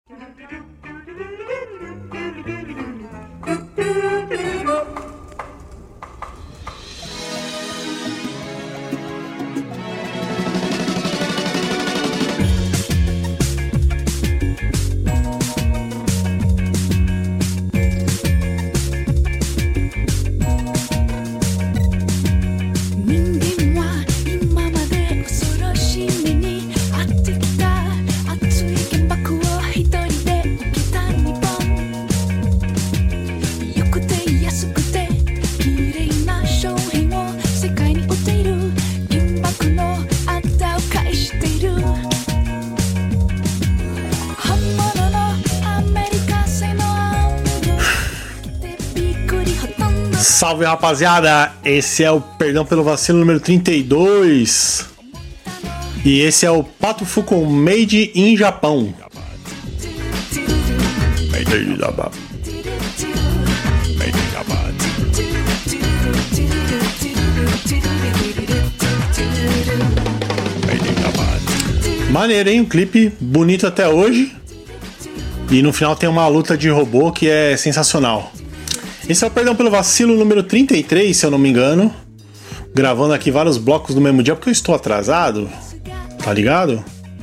Salve, rapaziada, esse é o Perdão pelo Vacilo número 32 e esse é o Pato Fu com Made in Japão. Made in Japão. Made in Japão. Made in Japão. Maneiro, hein? Um clipe bonito até hoje e no final tem uma luta de robô que é sensacional. Esse é o Perdão pelo Vacilo número 33, se eu não me engano. Gravando aqui vários blocos no mesmo dia, porque eu estou atrasado. Tá ligado?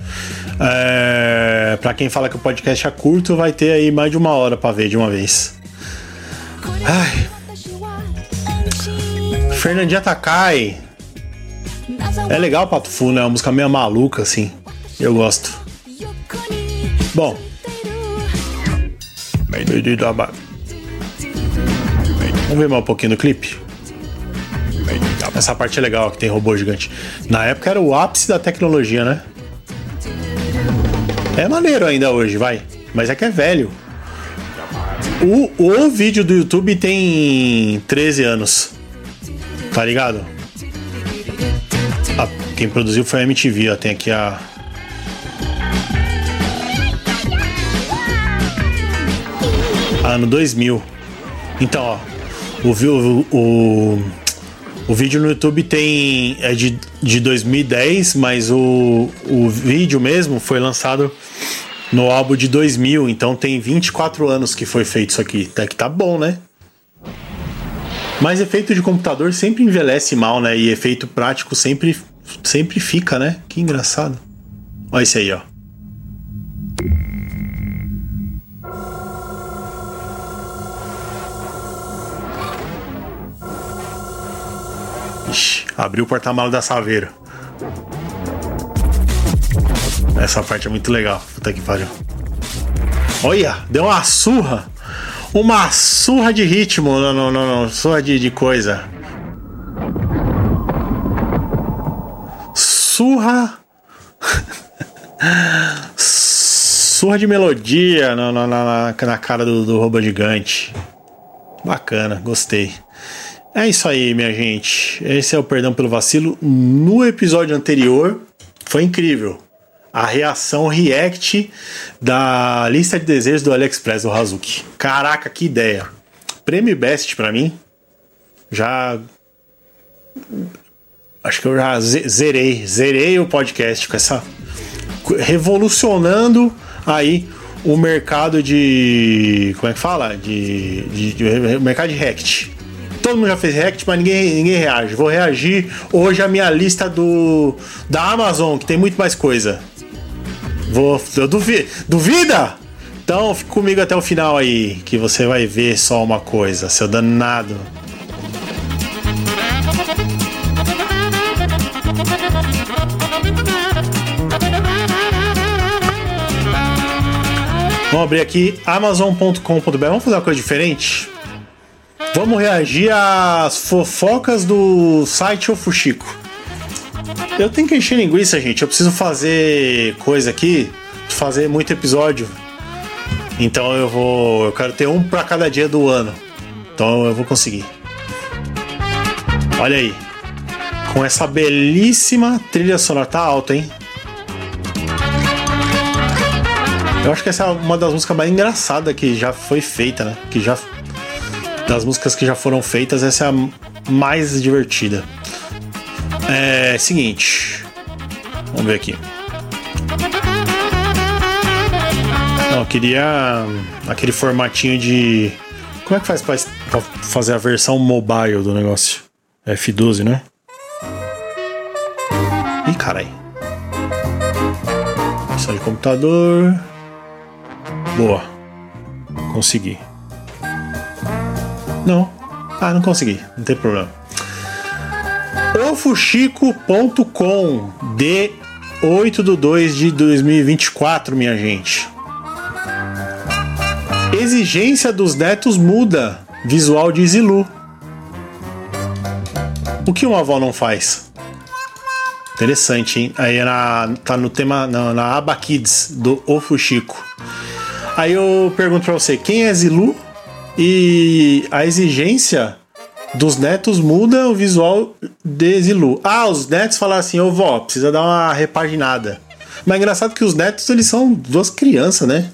Pra quem fala que o podcast é curto, vai ter aí mais de uma hora pra ver de uma vez. Ai. Fernandinha Takai. É legal o Pato Fu, né? Uma música meio maluca, assim. Eu gosto. Bom. Vamos ver mais um pouquinho do clipe? Essa parte é legal, que tem robô gigante. Na época era o ápice da tecnologia, né? É maneiro ainda hoje, vai. Mas é que é velho. O vídeo do YouTube tem 13 anos. Tá ligado? Quem produziu foi a MTV, ó. Tem aqui a... ano 2000. Então, ó. O vídeo no YouTube é de 2010, mas o vídeo mesmo foi lançado no álbum de 2000, então tem 24 anos que foi feito isso aqui. Até que tá bom, né? Mas efeito de computador sempre envelhece mal, né? E efeito prático sempre fica, né? Que engraçado. Olha esse aí, ó. Ixi, abriu o porta-malas da Saveiro. Essa parte é muito legal. Puta que pariu. Olha, deu uma surra. Uma surra de ritmo. Não. Surra de coisa. Surra. Surra de melodia na cara do robô gigante. Bacana, gostei. É isso aí, minha gente. Esse é o Perdão pelo Vacilo. No episódio anterior, foi incrível. A reação react da lista de desejos do AliExpress do Hazuki. Caraca, que ideia. Prêmio Best pra mim. Já... acho que eu já zerei o podcast com essa... revolucionando aí o mercado de... como é que fala? De mercado de react. Todo mundo já fez react, mas ninguém reage. Vou reagir hoje à minha lista da Amazon, que tem muito mais coisa. Eu duvida? Então fica comigo até o final aí, que você vai ver só uma coisa, seu danado. Vamos abrir aqui amazon.com.br. Vamos fazer uma coisa diferente? Vamos reagir às fofocas do site Ofuxico. Eu tenho que encher linguiça, gente. Eu preciso fazer coisa aqui, fazer muito episódio. Então eu quero ter um pra cada dia do ano. Então eu vou conseguir. Olha aí. Com essa belíssima trilha sonora. Tá alta, hein? Eu acho que essa é uma das músicas mais engraçadas que já foi feita, né? Das músicas que já foram feitas, essa é a mais divertida. Seguinte. Vamos ver aqui. Não, eu queria aquele formatinho de... Como é que faz pra fazer a versão mobile do negócio? F12, né? Ih, carai. Versão de computador. Boa. Consegui. Não. Ah, não consegui. Não tem problema. Ofuxico.com de 8/2/2024, minha gente. Exigência dos netos muda. Visual de Zilu. O que uma avó não faz? Interessante, hein? Aí tá no tema, na aba Kids do Ofuxico. Aí eu pergunto pra você, quem é Zilu? E a exigência dos netos muda o visual de Zilu. Ah, os netos falaram assim, ô vó, precisa dar uma repaginada. Mas é engraçado que os netos, eles são duas crianças, né?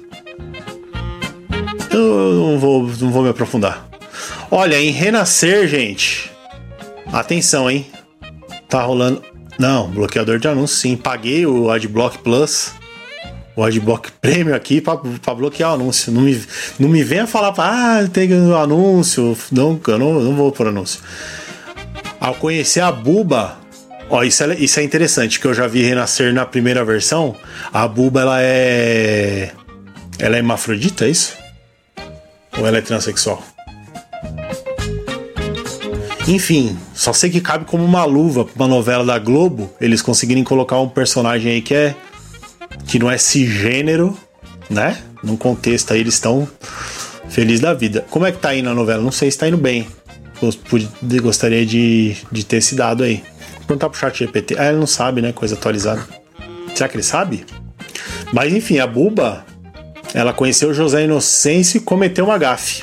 Eu não vou me aprofundar. Olha, em Renascer, gente. Atenção, hein? Tá rolando... Não, bloqueador de anúncio, sim. Paguei o Adblock Plus, o Adblock Premium aqui pra bloquear o anúncio. Não me venha falar tem anúncio. Não, eu não vou por anúncio. Ao conhecer a Buba... Ó, isso é interessante, que eu já vi Renascer na primeira versão. A Buba, ela é hermafrodita, é isso? Ou ela é transexual? Enfim, só sei que cabe como uma luva pra uma novela da Globo eles conseguirem colocar um personagem aí que não é cisgênero, né? Num contexto aí eles estão felizes da vida. Como é que tá aí na novela? Não sei se tá indo bem. Gostaria de ter esse dado aí. Vou perguntar pro chat GPT. Ah, ele não sabe, né? Coisa atualizada. Será que ele sabe? Mas enfim, a Buba, ela conheceu José Inocêncio e cometeu uma gafe.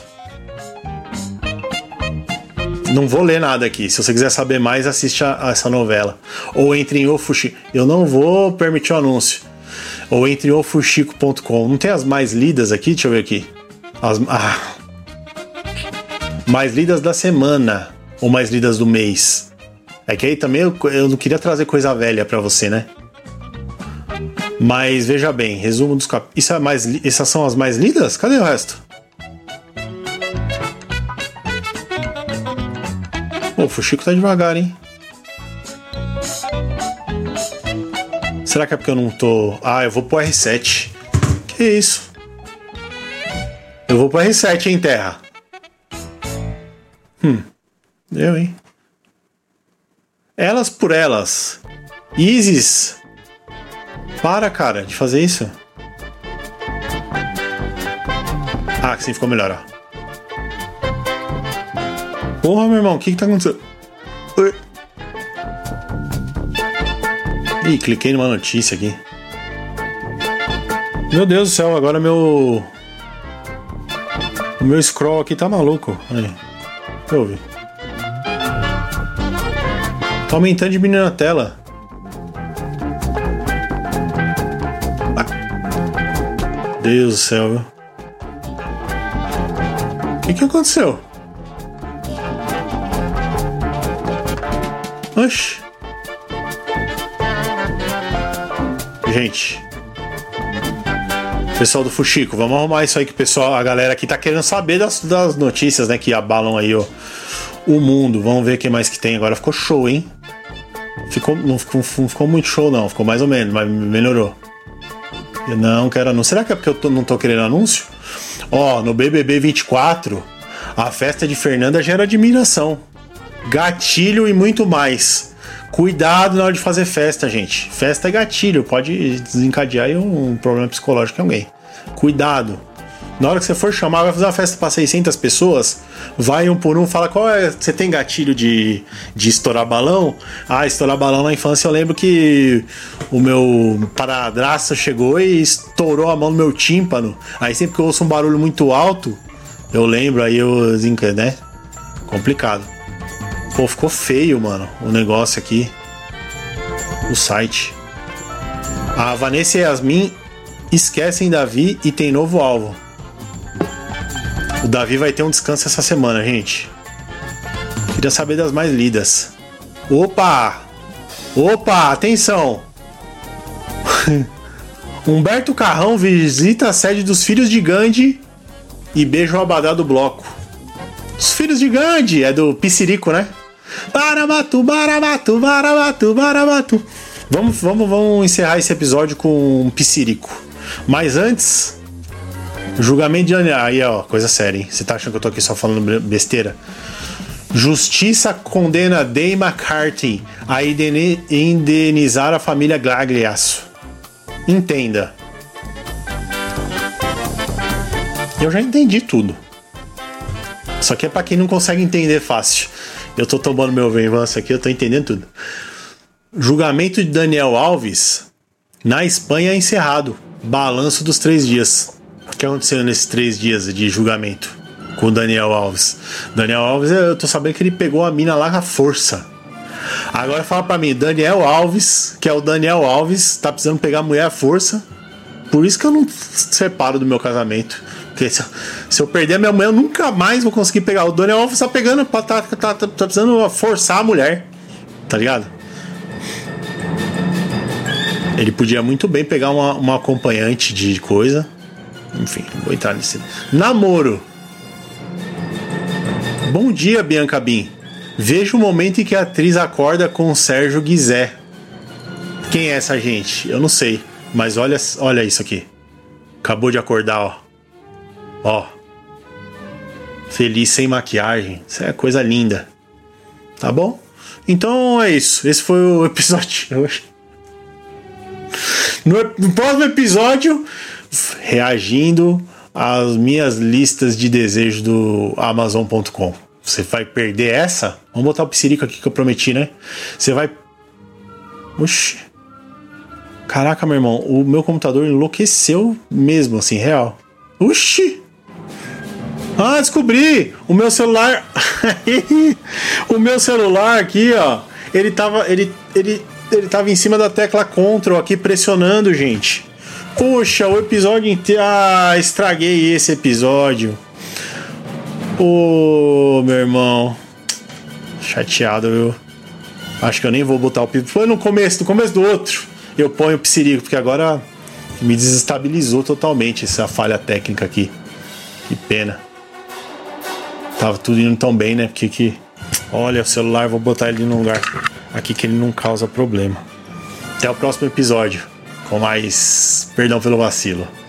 Não vou ler nada aqui. Se você quiser saber mais, assiste a essa novela. Ou entre em Ofuxico. Eu não vou permitir o anúncio. Ou entre em ofuxico.com. Não tem as mais lidas aqui? Deixa eu ver aqui. Mais lidas da semana. Ou mais lidas do mês. É que aí também eu não queria trazer coisa velha pra você, né? Mas veja bem. Resumo dos capítulos. Essas são as mais lidas? Cadê o resto? Pô, o Fuxico tá devagar, hein? Será que é porque eu não tô... Ah, eu vou pro R7. Que isso? Eu vou pro R7, hein, Terra? Eu, hein? Elas por elas. Isis. Para, cara, de fazer isso. Ah, que sim, ficou melhor, ó. Porra, meu irmão, o que tá acontecendo? Ih, cliquei numa notícia aqui. Meu Deus do céu, agora o meu scroll aqui tá maluco. Aí. Deixa eu ver. Tá aumentando de menino na tela. Deus do céu, viu? O que aconteceu? Oxi. Gente. Pessoal do Fuxico, vamos arrumar isso aí que a galera aqui tá querendo saber das notícias, né, que abalam aí o mundo. Vamos ver o que mais que tem. Agora ficou show, hein? Não ficou muito show, não. Ficou mais ou menos, mas melhorou. Eu não quero anúncio. Será que é porque eu não tô querendo anúncio? Ó, no BBB 24, a festa de Fernanda gera admiração. Gatilho e muito mais. Cuidado na hora de fazer festa, gente. Festa é gatilho, pode desencadear aí um problema psicológico em alguém. Cuidado. Na hora que você for chamar, vai fazer uma festa para 600 pessoas, vai um por um, fala qual é. Você tem gatilho de estourar balão? Ah, estourar balão na infância, eu lembro que o meu padrasto chegou e estourou a mão no meu tímpano. Aí sempre que eu ouço um barulho muito alto, eu lembro, aí né? Complicado. Pô, ficou feio, mano, o negócio aqui. O site. A Vanessa e Yasmin esquecem Davi e tem novo alvo. O Davi vai ter um descanso essa semana, gente. Queria saber das mais lidas. Opa! Opa, atenção! Humberto Carrão visita a sede dos Filhos de Gandhi e beija o abadá do bloco. Os Filhos de Gandhi é do Pissirico, né? Barabatu, barabatu, barabatu, barabatu. Vamos encerrar esse episódio com um Pissirico. Mas antes, julgamento de Daniel. Aí, ó, coisa séria, hein? Você tá achando que eu tô aqui só falando besteira? Justiça condena Dave McCarthy a indenizar a família Gagliasso. Entenda. Eu já entendi tudo. Só que é pra quem não consegue entender fácil. Eu tô tomando meu venvanço aqui, eu tô entendendo tudo. Julgamento de Daniel Alves na Espanha é encerrado. Balanço dos 3 dias. O que aconteceu nesses 3 dias de julgamento com o Daniel Alves? Daniel Alves, eu tô sabendo que ele pegou a mina lá com a força. Agora fala pra mim, Daniel Alves, que é o Daniel Alves, tá precisando pegar a mulher à força. Por isso que eu não separo do meu casamento. Porque se eu perder a minha mulher, eu nunca mais vou conseguir pegar. O Daniel Alves tá pegando, tá precisando forçar a mulher. Tá ligado? Ele podia muito bem pegar uma acompanhante de coisa. Enfim, vou entrar nesse. Namoro. Bom dia, Bianca Bin. Veja o momento em que a atriz acorda com o Sérgio Guizé. Quem é essa gente? Eu não sei. Mas olha isso aqui. Acabou de acordar, ó. Ó. Feliz sem maquiagem. Isso é coisa linda. Tá bom? Então é isso. Esse foi o episódio de hoje. No próximo episódio, reagindo às minhas listas de desejos do Amazon.com. Você vai perder essa? Vamos botar o Pissirico aqui que eu prometi, né? Você vai... Oxi. Caraca, meu irmão. O meu computador enlouqueceu mesmo, assim, real. Oxi. Ah, descobri! O meu celular... O meu celular aqui, ó. Ele tava em cima da tecla Ctrl aqui, pressionando, gente. Poxa, o episódio inteiro... Ah, estraguei esse episódio. Ô, meu irmão. Chateado, viu? Acho que eu nem vou botar o Pissirico. Foi no começo do outro. Eu ponho o Pissirico, porque agora me desestabilizou totalmente essa falha técnica aqui. Que pena. Tava tudo indo tão bem, né? Porque olha, o celular, vou botar ele num lugar aqui que ele não causa problema. Até o próximo episódio. Com mais... Perdão pelo vacilo.